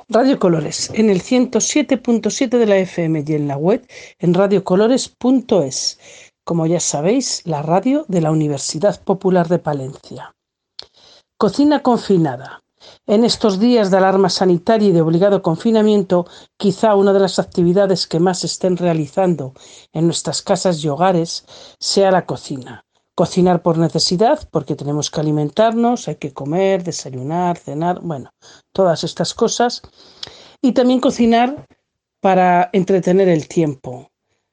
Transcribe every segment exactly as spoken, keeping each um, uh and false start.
Radio Colores en el ciento siete punto siete de la F M y en la web en radio colores punto es. Como ya sabéis, la radio de la Universidad Popular de Palencia. Cocina confinada. En estos días de alarma sanitaria y de obligado confinamiento, quizá una de las actividades que más se estén realizando en nuestras casas y hogares sea la cocina. Cocinar por necesidad, porque tenemos que alimentarnos, hay que comer, desayunar, cenar, bueno, todas estas cosas. Y también cocinar para entretener el tiempo.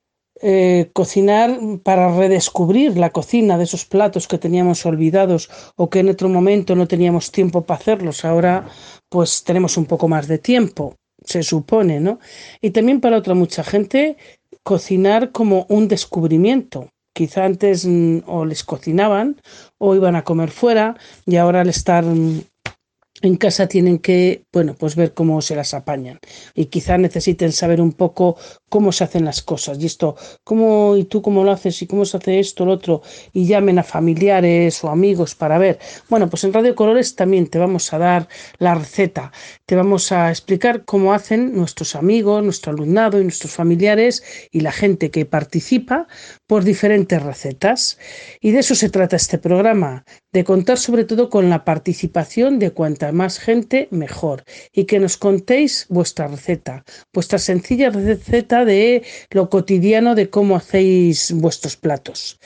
Eh, cocinar para redescubrir la cocina de esos platos que teníamos olvidados o que en otro momento no teníamos tiempo para hacerlos. Ahora pues tenemos un poco más de tiempo, se supone, ¿no? Y también para otra mucha gente, cocinar como un descubrimiento. Quizá antes mm, o les cocinaban o iban a comer fuera y ahora al estar mm, en casa tienen que, bueno, pues ver cómo se las apañan y quizá necesiten saber un poco cómo se hacen las cosas y esto, cómo y tú cómo lo haces y cómo se hace esto, lo otro y llamen a familiares o amigos para ver. Bueno, pues en Radio Colores también te vamos a dar la receta, te vamos a explicar cómo hacen nuestros amigos, nuestro alumnado y nuestros familiares y la gente que participa por diferentes recetas. Y de eso se trata este programa, de contar sobre todo con la participación de cuanta más gente mejor y que nos contéis vuestra receta, vuestra sencilla receta de lo cotidiano de cómo hacéis vuestros platos.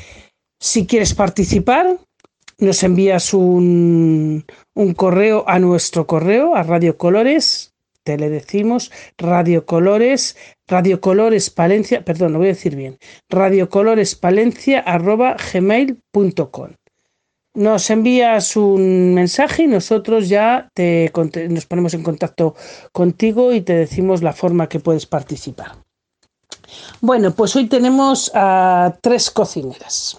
Si quieres participar, nos envías un, un correo a nuestro correo, a Radio Colores, te le decimos Radio Colores, Radio Colores Palencia, perdón, lo voy a decir bien, radiocolorespalencia arroba gmail punto com. Nos envías un mensaje y nosotros ya te, nos ponemos en contacto contigo y te decimos la forma que puedes participar. Bueno, pues hoy tenemos a tres cocineras.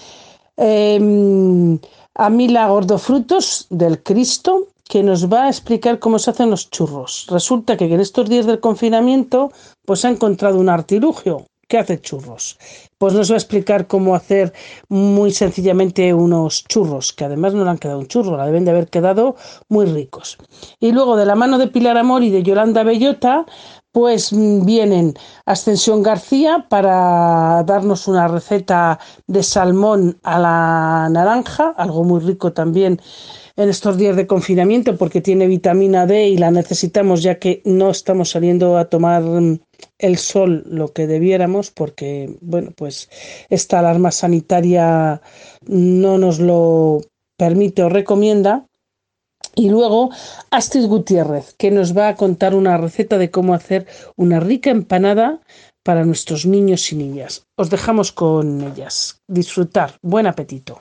Eh, a Mila Gordofrutos del Cristo, que nos va a explicar cómo se hacen los churros. Resulta que en estos días del confinamiento pues ha encontrado un artilugio. ¿Qué hace churros? Pues nos va a explicar cómo hacer muy sencillamente unos churros, que además no le han quedado un churro, la deben de haber quedado muy ricos. Y luego de la mano de Pilar Amor y de Yolanda Bellota, pues vienen Ascensión García para darnos una receta de salmón a la naranja, algo muy rico también en estos días de confinamiento porque tiene vitamina D y la necesitamos ya que no estamos saliendo a tomar el sol lo que debiéramos porque, bueno, pues esta alarma sanitaria no nos lo permite o recomienda. Y luego Astrid Gutiérrez, que nos va a contar una receta de cómo hacer una rica empanada para nuestros niños y niñas. Os dejamos con ellas. Disfrutar. Buen apetito.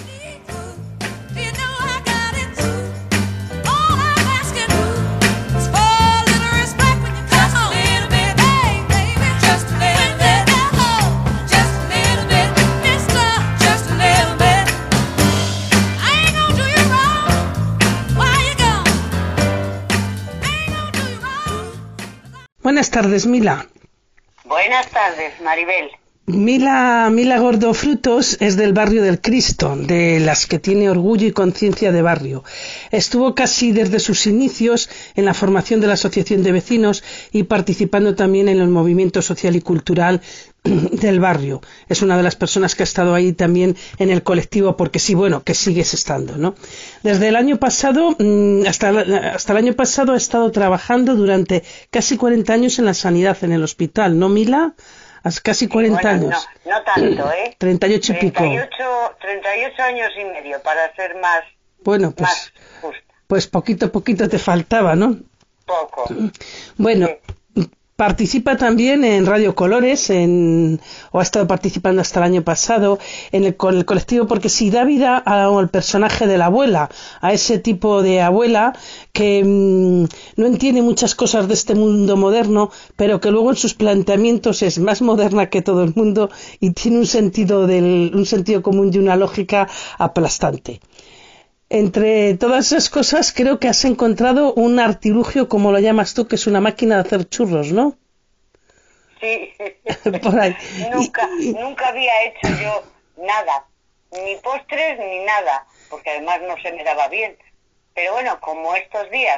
Buenas tardes, Mila. Buenas tardes, Maribel. Mila, Mila Gordofrutos es del barrio del Cristo, de las que tiene orgullo y conciencia de barrio. Estuvo casi desde sus inicios en la formación de la Asociación de Vecinos y participando también en el movimiento social y cultural del barrio. Es una de las personas que ha estado ahí también en el colectivo, porque sí, bueno, que sigues estando, ¿no? Desde el año pasado, hasta, hasta el año pasado ha estado trabajando durante casi cuarenta años en la sanidad, en el hospital, ¿no, Mila? Casi cuarenta bueno, años. No, no tanto, ¿eh? treinta y ocho y pico. treinta y ocho años y medio, para ser más, bueno, pues, más justa. Pues poquito a poquito te faltaba, ¿no? Poco. Bueno, sí. Participa también en Radio Colores, en, o ha estado participando hasta el año pasado en el, con el colectivo Porque si da vida al personaje de la abuela, a ese tipo de abuela que mmm, no entiende muchas cosas de este mundo moderno, pero que luego en sus planteamientos es más moderna que todo el mundo y tiene un sentido, del, un sentido común y una lógica aplastante. Entre todas esas cosas creo que has encontrado un artilugio, como lo llamas tú, que es una máquina de hacer churros, ¿no? Sí. Por ahí. nunca, y, y... nunca había hecho yo nada, ni postres ni nada, porque además no se me daba bien. Pero bueno, como estos días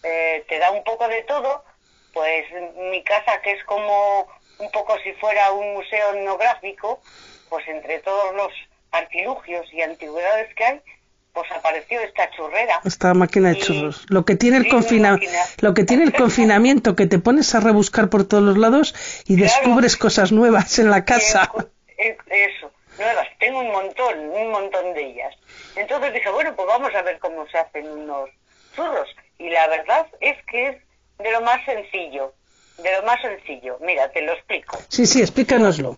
eh, te da un poco de todo, pues mi casa, que es como un poco si fuera un museo etnográfico, pues entre todos los artilugios y antigüedades que hay, pues apareció esta churrera. Esta máquina de Y- churros. Lo que tiene el sí, confina- una máquina. lo que tiene el confinamiento, que te pones a rebuscar por todos los lados y Claro. descubres cosas nuevas en la casa. Eh, Eso, nuevas, tengo un montón, un montón de ellas. Entonces dije, bueno, pues vamos a ver cómo se hacen unos churros. Y la verdad es que es de lo más sencillo, de lo más sencillo. Mira, te lo explico. Sí, sí, explícanoslo.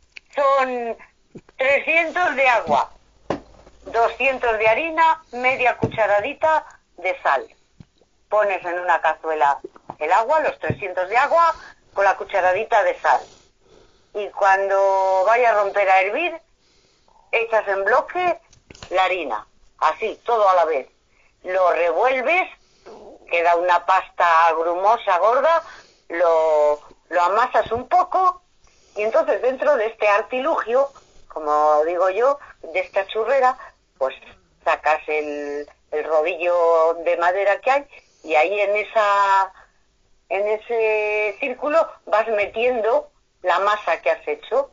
Son trescientos de agua, doscientos de harina, media cucharadita de sal. Pones en una cazuela el agua, los trescientos de agua, con la cucharadita de sal. Y cuando vaya a romper a hervir, echas en bloque la harina, así, todo a la vez. Lo revuelves, queda una pasta grumosa, gorda, lo, lo amasas un poco, y entonces dentro de este artilugio, como digo yo, de esta churrera, pues sacas el, el rodillo de madera que hay, y ahí en esa en ese círculo vas metiendo la masa que has hecho,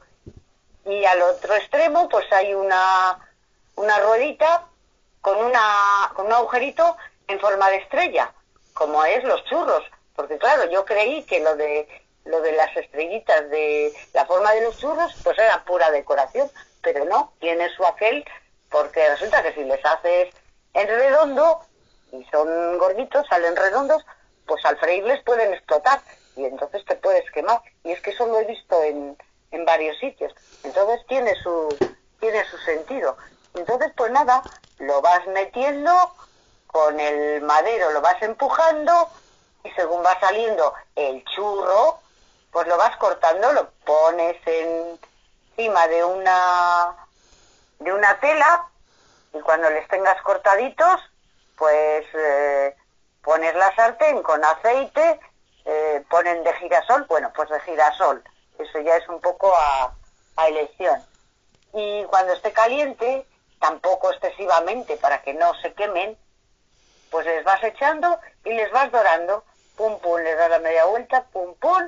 y al otro extremo pues hay una una ruedita con una con un agujerito en forma de estrella, como es los churros, porque claro, yo creí que lo de lo de las estrellitas de la forma de los churros pues era pura decoración, pero no, tiene su aquel, porque resulta que si les haces en redondo y son gorditos, salen redondos, pues al freírles pueden explotar y entonces te puedes quemar. Y es que eso lo he visto en, en varios sitios. Entonces tiene su tiene su sentido. Entonces pues nada, lo vas metiendo con el madero, lo vas empujando y según va saliendo el churro, pues lo vas cortando, lo pones en, encima de una de una tela y cuando les tengas cortaditos, pues eh, pones la sartén con aceite, eh, ponen de girasol, bueno, pues de girasol, eso ya es un poco a, a elección. Y cuando esté caliente, tampoco excesivamente para que no se quemen, pues les vas echando y les vas dorando, pum pum, les das la media vuelta, pum pum,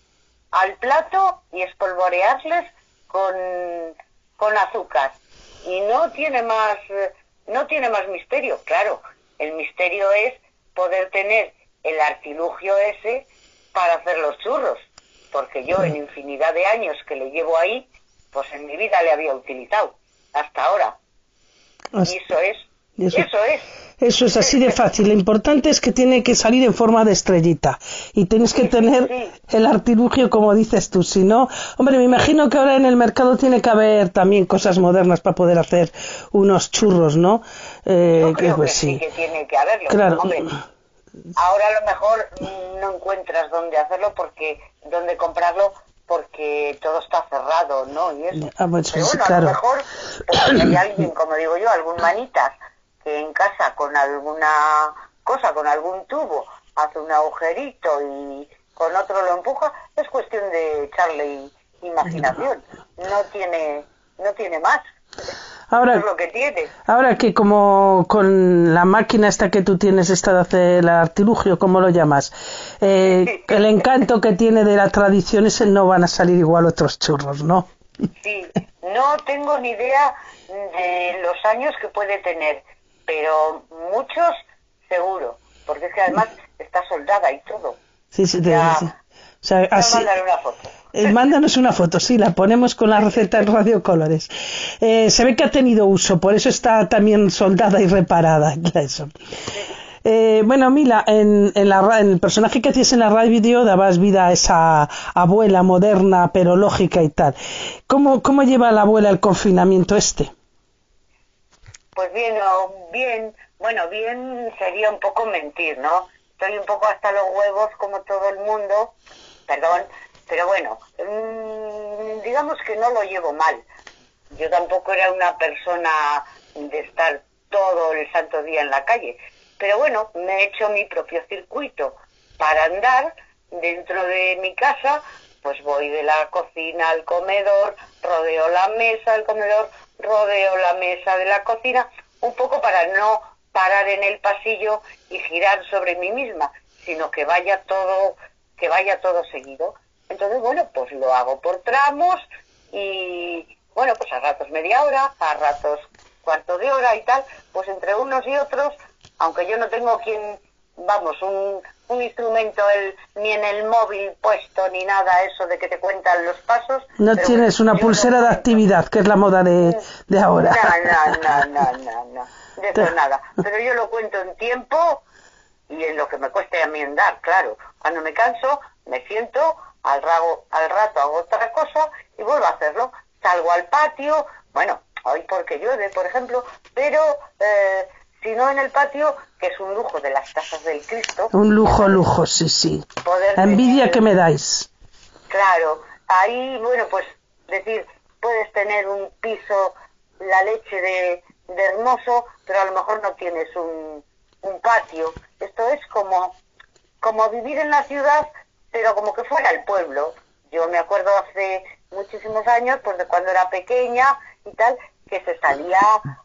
al plato y espolvorearles con, con azúcar. Y no tiene más, no tiene más misterio, claro. El misterio es poder tener el artilugio ese para hacer los churros, porque yo en infinidad de años que le llevo ahí, pues en mi vida le había utilizado, hasta ahora. Y eso es, eso, eso es. Eso es así de fácil. Lo importante es que tiene que salir en forma de estrellita y tienes que Sí, tener sí. el artilugio como dices tú. Si no, hombre, me imagino que ahora en el mercado tiene que haber también cosas modernas para poder hacer unos churros, ¿no? Eh, Yo creo que, pues, sí sí que tiene que haberlo. Claro. Hombre, ahora a lo mejor mm, no encuentras dónde hacerlo, porque dónde comprarlo, porque todo está cerrado, ¿no? Y eso. Ah, pues, Pero sí, bueno, claro. a lo mejor pues, si hay alguien, como digo yo, algún manitas que en casa con alguna cosa, con algún tubo, hace un agujerito y con otro lo empuja, es cuestión de echarle imaginación. No tiene, no tiene más. Ahora, Eso es lo que tiene. ahora que como con la máquina esta que tú tienes, esta de hacer el artilugio, ¿cómo lo llamas? Eh, el encanto que tiene de la tradición ese, no van a salir igual otros churros, ¿no? Sí, no tengo ni idea de los años que puede tener, pero muchos seguro, porque es que además está soldada y todo. Sí, sí, te, Ya, sí. O sea, me así, mandaré una foto. eh, mándanos una foto, sí, la ponemos con la receta en Radio Colores. Eh, se ve que ha tenido uso, por eso está también soldada y reparada. Eso. Eh, bueno, Mila, en, en, la, en el personaje que hacías en la radio dabas vida a esa abuela moderna, pero lógica y tal. ¿Cómo, cómo lleva la abuela el confinamiento este? Pues bien, o bien, bueno, bien sería un poco mentir, ¿no? Estoy un poco hasta los huevos como todo el mundo, perdón, pero bueno, mmm, digamos que no lo llevo mal. Yo tampoco era una persona de estar todo el santo día en la calle, pero bueno, me he hecho mi propio circuito para andar dentro de mi casa, pues voy de la cocina al comedor, rodeo la mesa del comedor, rodeo la mesa de la cocina, un poco para no parar en el pasillo y girar sobre mí misma, sino que vaya todo, que vaya todo seguido. Entonces, bueno, pues lo hago por tramos y, bueno, pues a ratos media hora, a ratos cuarto de hora y tal, pues entre unos y otros, aunque yo no tengo quien, vamos, un, un instrumento el, ni en el móvil puesto ni nada, eso de que te cuentan los pasos. No tienes una pulsera de actividad, que es la moda de, de ahora. No, no, no, no, no, no, de eso nada. Pero yo lo cuento en tiempo y en lo que me cueste a mí andar, claro. Cuando me canso, me siento, al, rago, al rato hago otra cosa y vuelvo a hacerlo. Salgo al patio, bueno, hoy porque llueve, por ejemplo, pero eh, si no en el patio, que es un lujo de las casas del Cristo. Un lujo, lujo, sí, sí. La envidia tener, que me dais. Claro, ahí, bueno, pues decir, puedes tener un piso, la leche de, de hermoso, pero a lo mejor no tienes un, un patio. Esto es como, como vivir en la ciudad, pero como que fuera el pueblo. Yo me acuerdo hace muchísimos años, pues de cuando era pequeña y tal, que se salía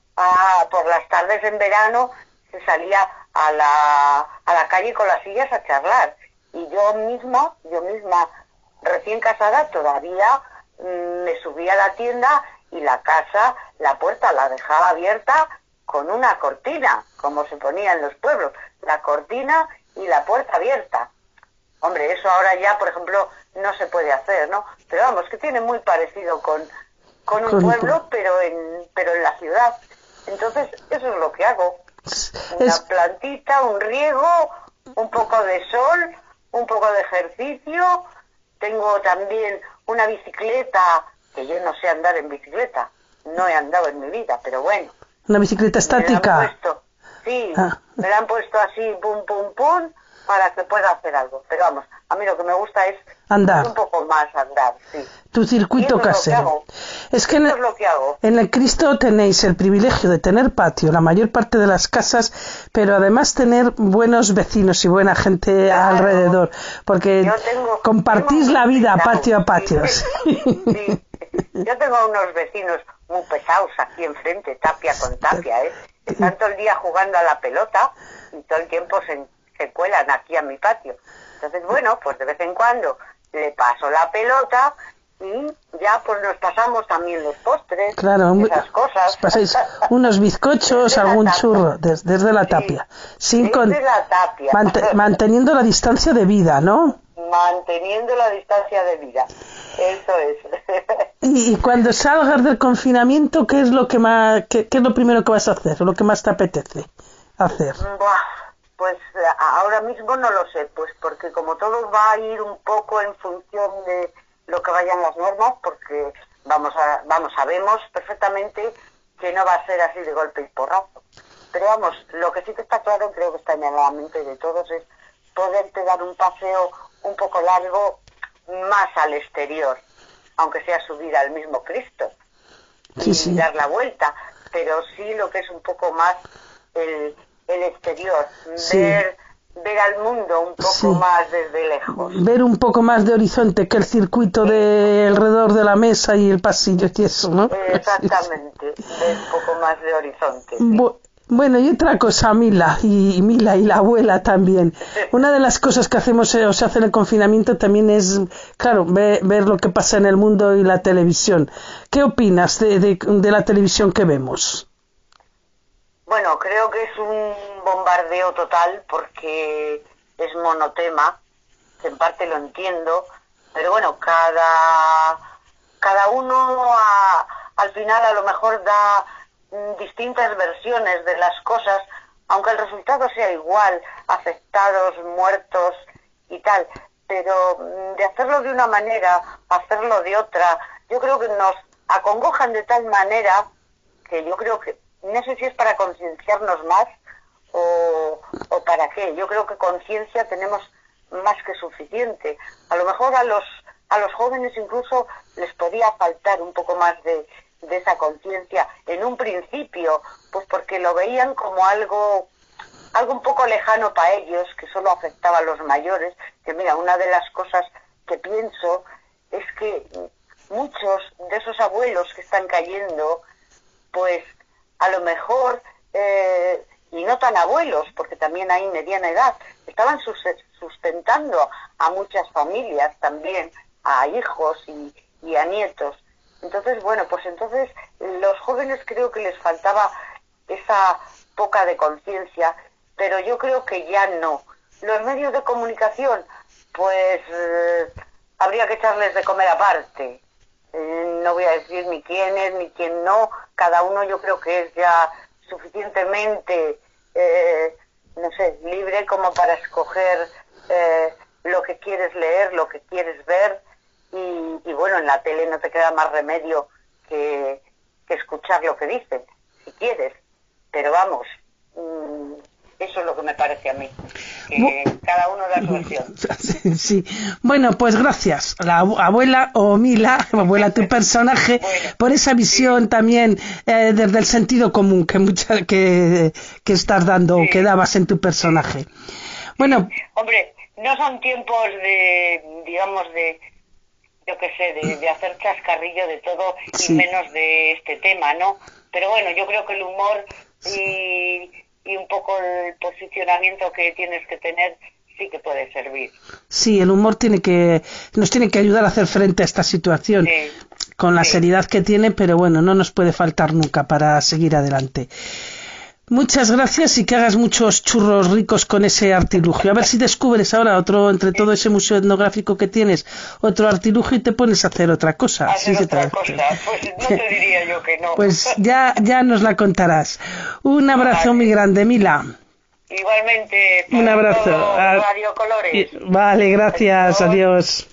a, por las tardes en verano, se salía a la, a la calle con las sillas a charlar. Y yo misma, yo misma, recién casada, todavía mmm, me subía a la tienda y la casa, la puerta la dejaba abierta con una cortina, como se ponía en los pueblos, la cortina y la puerta abierta. Hombre, eso ahora ya, por ejemplo, no se puede hacer, ¿no? Pero vamos, que tiene muy parecido con, con un pueblo, pero en, pero en la ciudad. Entonces, eso es lo que hago. Una es... plantita, un riego, un poco de sol, un poco de ejercicio. Tengo también una bicicleta, que yo no sé andar en bicicleta. No he andado en mi vida, pero bueno. ¿Una bicicleta estática? Me la han puesto, sí, ah. me la han puesto así, pum, pum, pum, para que pueda hacer algo. Pero vamos, a mí lo que me gusta es andar. Un poco más andar, sí. Tu circuito casero. Es que, en, es lo que hago. En el Cristo tenéis el privilegio de tener patio, la mayor parte de las casas, pero además tener buenos vecinos y buena gente claro. alrededor, porque tengo, compartís tengo la vida pesado. patio a patio. Sí. Sí. Yo tengo unos vecinos muy pesados aquí enfrente, tapia con tapia, ¿eh? Están todo el día jugando a la pelota y todo el tiempo se, se cuelan aquí a mi patio. Entonces, bueno, pues de vez en cuando le paso la pelota y ya pues nos pasamos también los postres, claro, esas cosas. Pasáis unos bizcochos, algún churro, desde, desde la tapia. Sí, sin desde con... la tapia. Mant- manteniendo la distancia de vida, ¿no? Manteniendo la distancia de vida, eso es. Y, y cuando salgas del confinamiento, ¿qué es lo que más, qué, qué es lo primero que vas a hacer, lo que más te apetece hacer? Buah, pues ahora mismo no lo sé, pues porque como todo va a ir un poco en función de lo que vayan las normas, porque vamos a, vamos, sabemos perfectamente que no va a ser así de golpe y porrazo. Pero vamos, lo que sí que está claro, creo que está en la mente de todos, es poderte dar un paseo un poco largo más al exterior, aunque sea subir al mismo Cristo sí, y sí. dar la vuelta, pero sí lo que es un poco más el, el exterior, sí. ver ver al mundo un poco sí. más desde lejos. Ver un poco más de horizonte que el circuito de alrededor de la mesa y el pasillo y eso, ¿no? Exactamente, ver un poco más de horizonte. Sí. Bu- Bueno, y otra cosa, Mila, y Mila y la abuela también. Una de las cosas que hacemos o se hace en el confinamiento también es, claro, ver, ver lo que pasa en el mundo y la televisión. ¿Qué opinas de, de, de la televisión que vemos? Bueno, creo que es un bombardeo total porque es monotema, que en parte lo entiendo, pero bueno, cada, cada uno a, al final a lo mejor da distintas versiones de las cosas, aunque el resultado sea igual, afectados, muertos y tal, pero de hacerlo de una manera, hacerlo de otra, yo creo que nos acongojan de tal manera que yo creo que, no sé si es para concienciarnos más o, o para qué, yo creo que conciencia tenemos más que suficiente. A lo mejor a los, a los jóvenes incluso les podía faltar un poco más de de esa conciencia en un principio, pues porque lo veían como algo algo un poco lejano para ellos, que solo afectaba a los mayores, que mira, una de las cosas que pienso es que muchos de esos abuelos que están cayendo, pues a lo mejor eh, y no tan abuelos, porque también hay mediana edad, estaban sustentando a muchas familias también, a hijos y, y a nietos. Entonces, bueno, pues entonces los jóvenes creo que les faltaba esa poca de conciencia, pero yo creo que ya no. Los medios de comunicación, pues eh, habría que echarles de comer aparte. Eh, no voy a decir ni quién es ni quién no, cada uno yo creo que es ya suficientemente, eh, no sé, libre como para escoger eh, lo que quieres leer, lo que quieres ver, y, y bueno, en la tele no te queda más remedio que, que escuchar lo que dicen, si quieres, pero vamos, mmm, eso es lo que me parece a mí, que Bu- cada uno da su versión. Sí, sí. Bueno, pues gracias, la abuela o Mila, abuela tu personaje, bueno, por esa visión sí. también eh, desde el sentido común que mucha que, que estás dando, sí. que dabas en tu personaje. Bueno, sí. Hombre, no son tiempos de, digamos, de, yo qué sé, de, de hacer chascarrillo de todo sí. y menos de este tema, ¿no? Pero bueno, yo creo que el humor y... y un poco el posicionamiento que tienes que tener sí que puede servir. Sí, el humor tiene que nos tiene que ayudar a hacer frente a esta situación sí, con la sí. seriedad que tiene, pero bueno, no nos puede faltar nunca para seguir adelante. Muchas gracias y que hagas muchos churros ricos con ese artilugio. A ver si descubres ahora otro, entre todo ese museo etnográfico que tienes, otro artilugio y te pones a hacer otra cosa. Hacer sí, otra cosa, pues no te diría yo que no. Pues ya, ya nos la contarás. Un abrazo vale. muy grande, Mila. Igualmente. Un abrazo. Radio Colores. Vale, gracias. Adiós.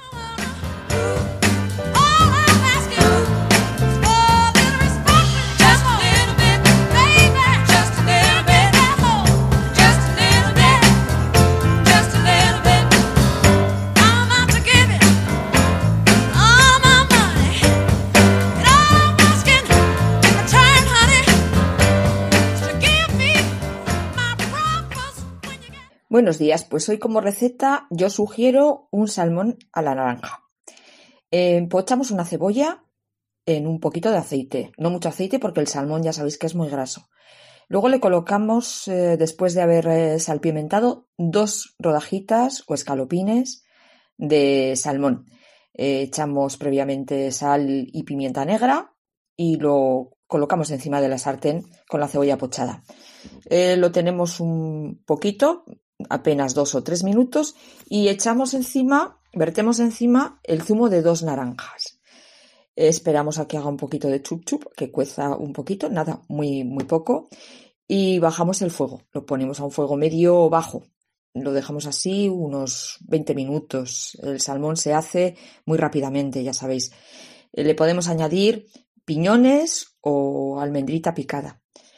Buenos días, pues hoy como receta yo sugiero un salmón a la naranja. Eh, pochamos una cebolla en un poquito de aceite, no mucho aceite porque el salmón ya sabéis que es muy graso. Luego le colocamos, eh, después de haber eh, salpimentado, dos rodajitas o escalopines de salmón. Eh, echamos previamente sal y pimienta negra y lo colocamos encima de la sartén con la cebolla pochada. Eh, lo tenemos un poquito, apenas dos o tres minutos, y echamos encima, vertemos encima el zumo de dos naranjas. Eh, esperamos a que haga un poquito de chup chup, que cueza un poquito, nada, muy, muy poco, y bajamos el fuego. Lo ponemos a un fuego medio o bajo. Lo dejamos así unos veinte minutos. El salmón se hace muy rápidamente, ya sabéis. Eh, le podemos añadir piñones o almendrita picada.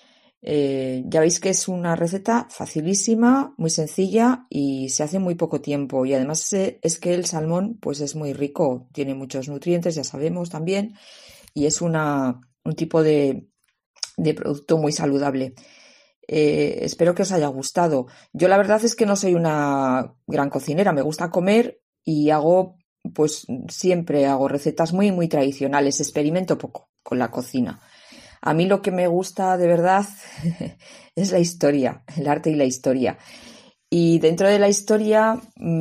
Eh, ya veis que es una receta facilísima, muy sencilla y se hace en muy poco tiempo, y además eh, es que el salmón pues es muy rico, tiene muchos nutrientes, ya sabemos también, y es una, un tipo de, de producto muy saludable. Eh, espero que os haya gustado. Yo la verdad es que no soy una gran cocinera, me gusta comer y hago, pues siempre hago recetas muy muy tradicionales, experimento poco con la cocina. A mí lo que me gusta de verdad es la historia, el arte y la historia. Y dentro de la historia,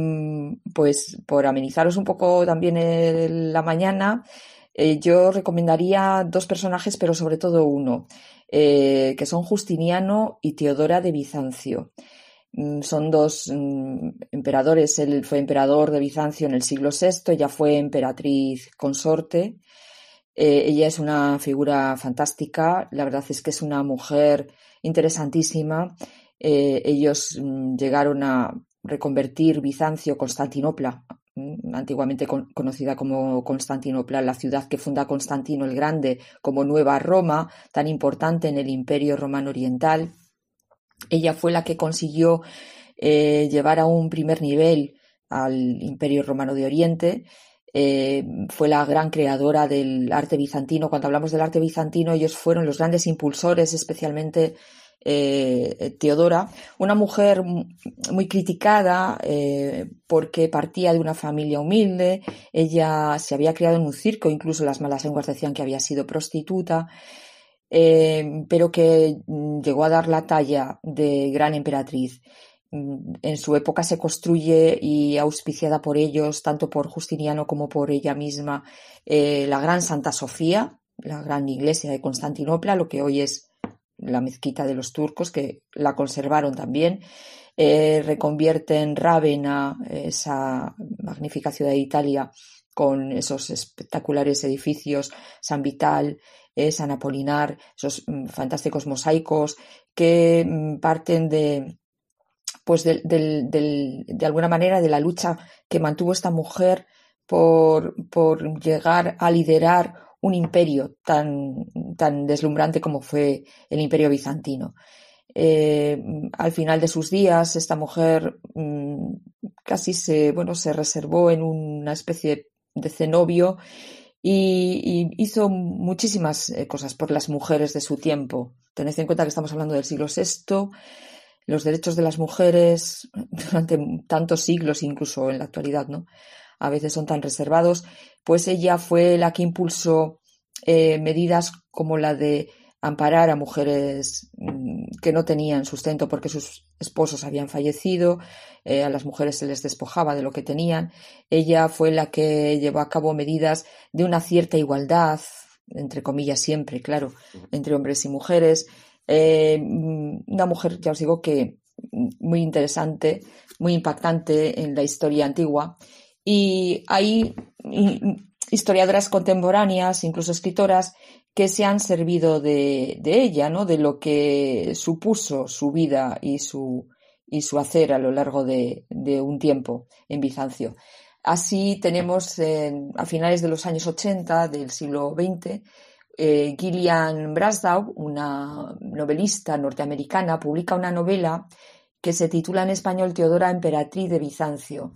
pues por amenizaros un poco también la mañana, eh, yo recomendaría dos personajes, pero sobre todo uno, eh, que son Justiniano y Teodora de Bizancio. Son dos um, emperadores. Él fue emperador de Bizancio en el siglo sexto, ella fue emperatriz consorte. Eh, ella es una figura fantástica, la verdad es que es una mujer interesantísima. Eh, ellos mm, llegaron a reconvertir Bizancio, Constantinopla, mm, antiguamente con, conocida como Constantinopla, la ciudad que funda Constantino el Grande, como Nueva Roma, tan importante en el Imperio Romano Oriental. Ella fue la que consiguió eh, llevar a un primer nivel al Imperio Romano de Oriente. Eh, fue la gran creadora del arte bizantino. Cuando hablamos del arte bizantino, ellos fueron los grandes impulsores, especialmente eh, Teodora, una mujer muy criticada eh, porque partía de una familia humilde. Ella se había criado en un circo, incluso las malas lenguas decían que había sido prostituta. eh, pero que llegó a dar la talla de gran emperatriz. En su época se construye, y auspiciada por ellos, tanto por Justiniano como por ella misma, eh, la Gran Santa Sofía, la gran iglesia de Constantinopla, lo que hoy es la mezquita de los turcos, que la conservaron también. Eh, reconvierten Rávena, esa magnífica ciudad de Italia, con esos espectaculares edificios, San Vital, eh, San Apolinar, esos mm, fantásticos mosaicos que mm, parten de pues de, de, de, de alguna manera de la lucha que mantuvo esta mujer por, por llegar a liderar un imperio tan, tan deslumbrante como fue el Imperio Bizantino. Eh, al final de sus días, esta mujer mmm, casi se, bueno, se reservó en una especie de cenobio y, y hizo muchísimas eh, cosas por las mujeres de su tiempo. Tened en cuenta que estamos hablando del siglo sexto. Los derechos de las mujeres durante tantos siglos, incluso en la actualidad, ¿no? A veces son tan reservados. Pues ella fue la que impulsó eh, medidas como la de amparar a mujeres mmm, que no tenían sustento porque sus esposos habían fallecido, eh, a las mujeres se les despojaba de lo que tenían. Ella fue la que llevó a cabo medidas de una cierta igualdad, entre comillas siempre, claro, entre hombres y mujeres. Eh, una mujer, ya os digo, que muy interesante, muy impactante en la historia antigua, y hay historiadoras contemporáneas, incluso escritoras, que se han servido de, de ella, ¿no? De lo que supuso su vida y su, y su hacer a lo largo de, de un tiempo en Bizancio. Así tenemos en, a finales de los años ochenta del siglo veinte, Eh, Gillian Brasdow, una novelista norteamericana, publica una novela que se titula en español Teodora, emperatriz de Bizancio.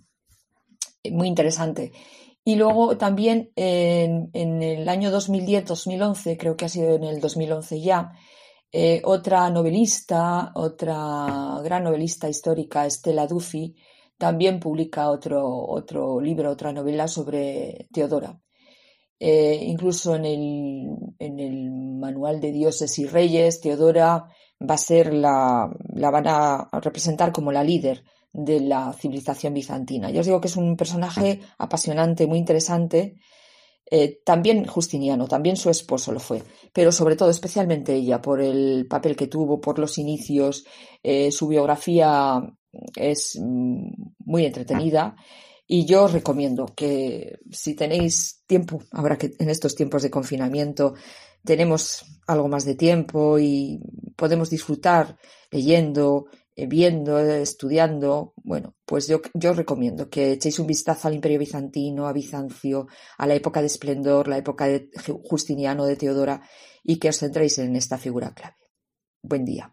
Muy interesante. Y luego también en, en el año dos mil diez dos mil once, creo que ha sido en el dos mil once ya, eh, otra novelista, otra gran novelista histórica, Stella Duffy, también publica otro, otro libro, otra novela sobre Teodora. Eh, incluso en el, en el Manual de Dioses y Reyes, Teodora va a ser la, la van a representar como la líder de la civilización bizantina. Yo os digo que es un personaje apasionante, muy interesante. Eh, también Justiniano, también su esposo lo fue, pero sobre todo, especialmente ella, por el papel que tuvo, por los inicios. Eh, su biografía es muy entretenida. Y yo os recomiendo que si tenéis tiempo, ahora que en estos tiempos de confinamiento tenemos algo más de tiempo y podemos disfrutar leyendo, viendo, estudiando, bueno, pues yo, yo os recomiendo que echéis un vistazo al Imperio Bizantino, a Bizancio, a la época de esplendor, la época de Justiniano, de Teodora, y que os centréis en esta figura clave. Buen día.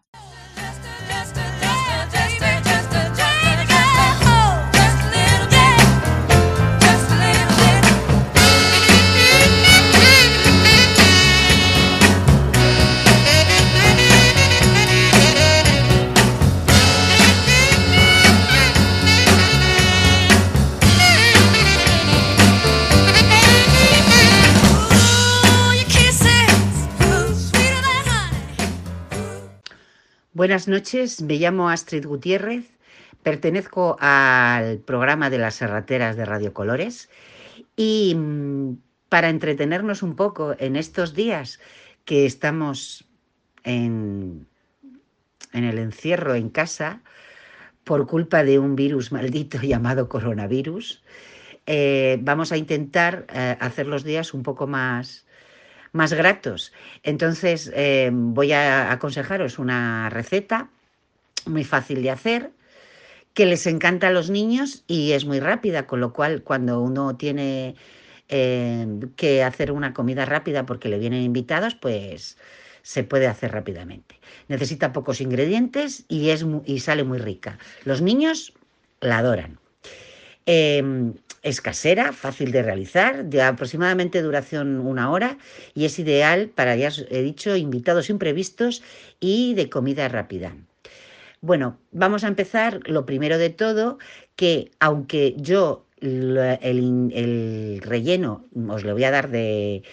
Buenas noches, me llamo Astrid Gutiérrez, pertenezco al programa de las serrateras de Radio Colores y para entretenernos un poco en estos días que estamos en, en el encierro en casa por culpa de un virus maldito llamado coronavirus, eh, vamos a intentar eh, hacer los días un poco más... más gratos. Entonces eh, voy a aconsejaros una receta muy fácil de hacer, que les encanta a los niños y es muy rápida, con lo cual cuando uno tiene eh, que hacer una comida rápida porque le vienen invitados, pues se puede hacer rápidamente. Necesita pocos ingredientes y, es, y sale muy rica. Los niños la adoran. Eh, es casera, fácil de realizar, de aproximadamente duración una hora y es ideal para, ya os he dicho, invitados imprevistos y de comida rápida. Bueno, vamos a empezar. Lo primero de todo, que aunque yo el, el, el relleno os lo voy a dar de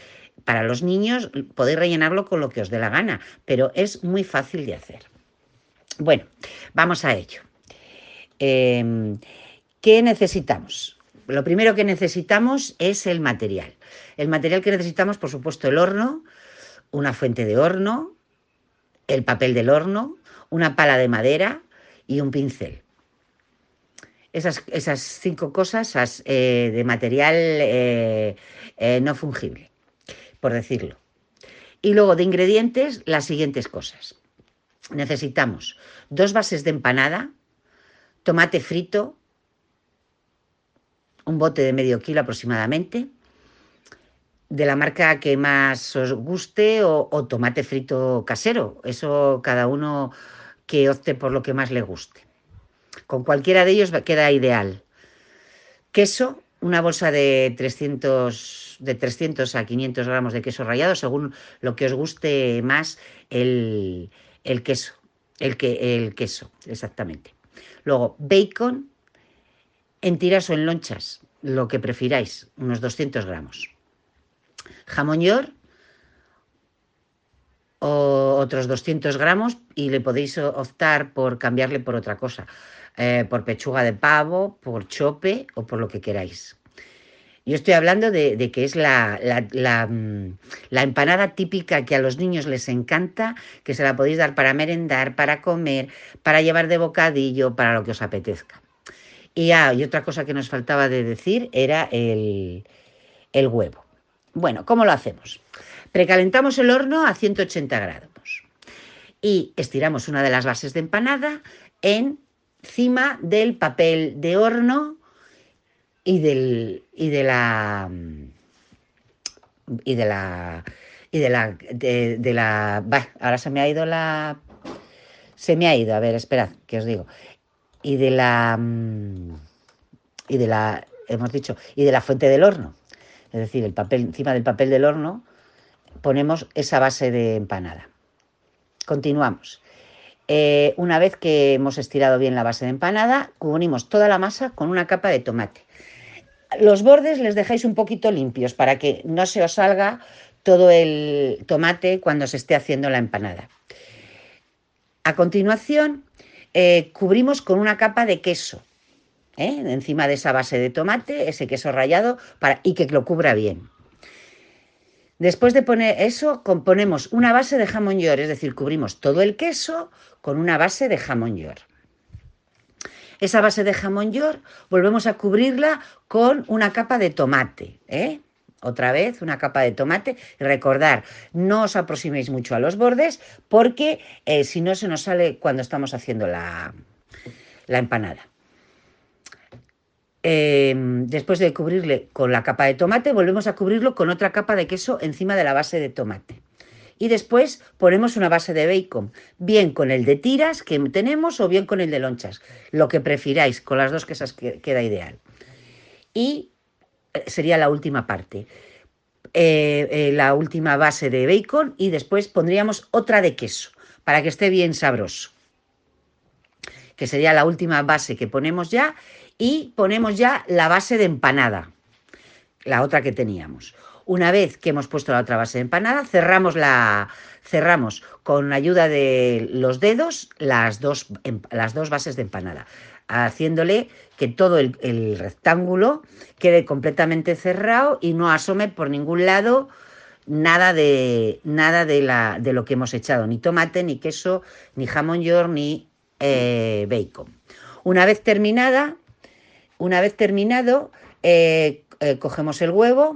para los niños podéis rellenarlo con lo que os dé la gana, pero es muy fácil de hacer. Bueno, vamos a ello. Eh, ¿Qué necesitamos? Lo primero que necesitamos es el material. El material que necesitamos, por supuesto, el horno, una fuente de horno, el papel del horno, una pala de madera y un pincel. Esas, esas cinco cosas esas, eh, de material eh, eh, no fungible, por decirlo. Y luego de ingredientes, las siguientes cosas. Necesitamos dos bases de empanada, tomate frito, un bote de medio kilo aproximadamente, de la marca que más os guste o, o tomate frito casero. Eso cada uno que opte por lo que más le guste. Con cualquiera de ellos queda ideal. Queso, una bolsa de trescientos, de trescientos a quinientos gramos de queso rallado, según lo que os guste más el, el queso. El, que, el queso, exactamente. Luego, bacon en tiras o en lonchas, lo que prefiráis, unos doscientos gramos. Jamón york, o otros doscientos gramos, y le podéis optar por cambiarle por otra cosa, eh, por pechuga de pavo, por chope o por lo que queráis. Yo estoy hablando de, de que es la, la, la, la empanada típica que a los niños les encanta, que se la podéis dar para merendar, para comer, para llevar de bocadillo, para lo que os apetezca. Y, ah, y otra cosa que nos faltaba de decir era el, el huevo. Bueno, ¿cómo lo hacemos? Precalentamos el horno a ciento ochenta grados y estiramos una de las bases de empanada encima del papel de horno y, del, y de la... y de la... y de la... de, de la... Bah, ahora se me ha ido la... se me ha ido, a ver, esperad, que os digo. Y de la... y de la... hemos dicho, y de la fuente del horno. Es decir, el papel, encima del papel del horno ponemos esa base de empanada. Continuamos. Eh, una vez que hemos estirado bien la base de empanada, cubrimos toda la masa con una capa de tomate. Los bordes les dejáis un poquito limpios para que no se os salga todo el tomate cuando se esté haciendo la empanada. A continuación, eh, cubrimos con una capa de queso, ¿eh? encima de esa base de tomate, ese queso rallado, para, y que lo cubra bien. Después de poner eso, componemos una base de jamón york, es decir, cubrimos todo el queso con una base de jamón york. Esa base de jamón york volvemos a cubrirla con una capa de tomate, ¿eh? Otra vez una capa de tomate. Y recordar, no os aproximéis mucho a los bordes porque eh, si no se nos sale cuando estamos haciendo la, la empanada. Eh, después de cubrirle con la capa de tomate, volvemos a cubrirlo con otra capa de queso encima de la base de tomate. Y después ponemos una base de bacon, bien con el de tiras que tenemos o bien con el de lonchas, lo que prefiráis, con las dos quesas queda ideal. Y sería la última parte, eh, eh, la última base de bacon, y después pondríamos otra de queso para que esté bien sabroso, que sería la última base que ponemos ya. Y ponemos ya la base de empanada, la otra que teníamos. Una vez que hemos puesto la otra base de empanada, cerramos, la, cerramos con ayuda de los dedos las dos, las dos bases de empanada, haciéndole que todo el, el rectángulo quede completamente cerrado y no asome por ningún lado nada de, nada de, la, de lo que hemos echado, ni tomate, ni queso, ni jamón york, ni eh, bacon. Una vez terminada... Una vez terminado, eh, eh, cogemos el huevo,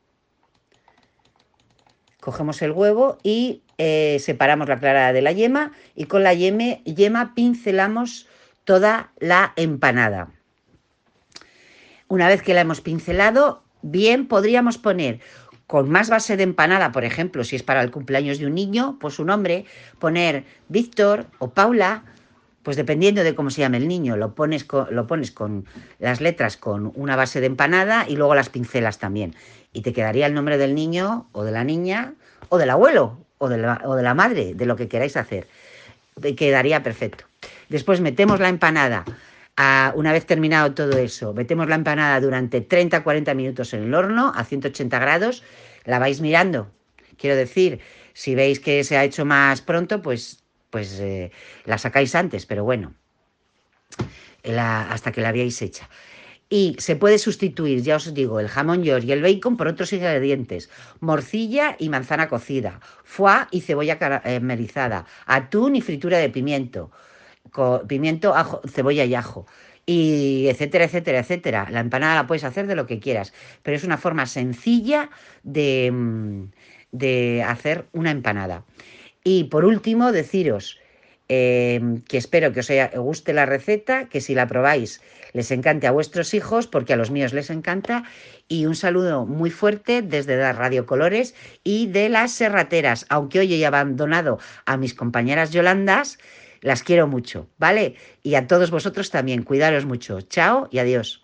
cogemos el huevo y eh, separamos la clara de la yema y con la yeme, yema pincelamos toda la empanada. Una vez que la hemos pincelado, bien podríamos poner con más base de empanada, por ejemplo, si es para el cumpleaños de un niño, pues su nombre, poner Víctor o Paula. Pues dependiendo de cómo se llame el niño, lo pones, con, lo pones con las letras con una base de empanada y luego las pincelas también. Y te quedaría el nombre del niño o de la niña o del abuelo o de la, o de la madre, de lo que queráis hacer. Te quedaría perfecto. Después metemos la empanada, a, una vez terminado todo eso, metemos la empanada durante treinta a cuarenta minutos en el horno a ciento ochenta grados, la vais mirando. Quiero decir, si veis que se ha hecho más pronto, pues, pues eh, la sacáis antes, pero bueno, la, hasta que la habíais hecha. Y se puede sustituir, ya os digo, el jamón york y el bacon por otros ingredientes. Morcilla y manzana cocida, foie y cebolla caramelizada, atún y fritura de pimiento, pimiento, ajo, cebolla y ajo, y etcétera, etcétera, etcétera. La empanada la puedes hacer de lo que quieras, pero es una forma sencilla de, de hacer una empanada. Y por último, deciros eh, que espero que os haya, guste la receta, que si la probáis les encante a vuestros hijos, porque a los míos les encanta. Y un saludo muy fuerte desde la Radio Colores y de las Serrateras. Aunque hoy he abandonado a mis compañeras Yolandas, las quiero mucho, ¿vale? Y a todos vosotros también, cuidaros mucho. Chao y adiós.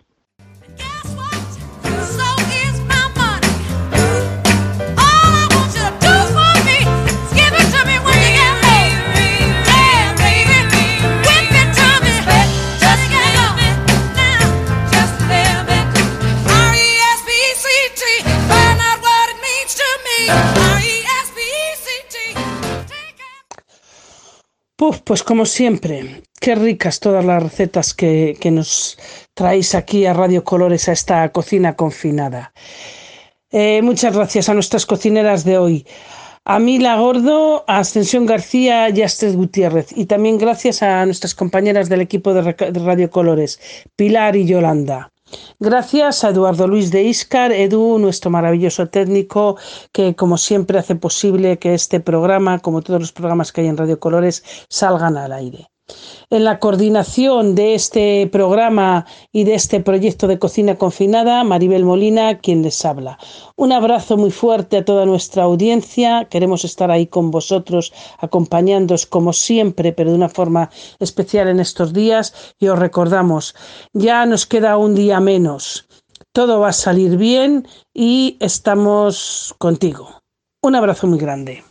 Puf, pues como siempre, qué ricas todas las recetas que, que nos traéis aquí a Radio Colores, a esta cocina confinada. Eh, muchas gracias a nuestras cocineras de hoy, a Mila Gordo, a Ascensión García y a Astrid Gutiérrez. Y también gracias a nuestras compañeras del equipo de Radio Colores, Pilar y Yolanda. Gracias a Eduardo Luis de Íscar, Edu, nuestro maravilloso técnico, que como siempre hace posible que este programa, como todos los programas que hay en Radio Colores, salgan al aire. En la coordinación de este programa y de este proyecto de cocina confinada, Maribel Molina, quien les habla. Un abrazo muy fuerte a toda nuestra audiencia. Queremos estar ahí con vosotros, acompañándoos como siempre, pero de una forma especial en estos días. Y os recordamos, ya nos queda un día menos. Todo va a salir bien y estamos contigo. Un abrazo muy grande.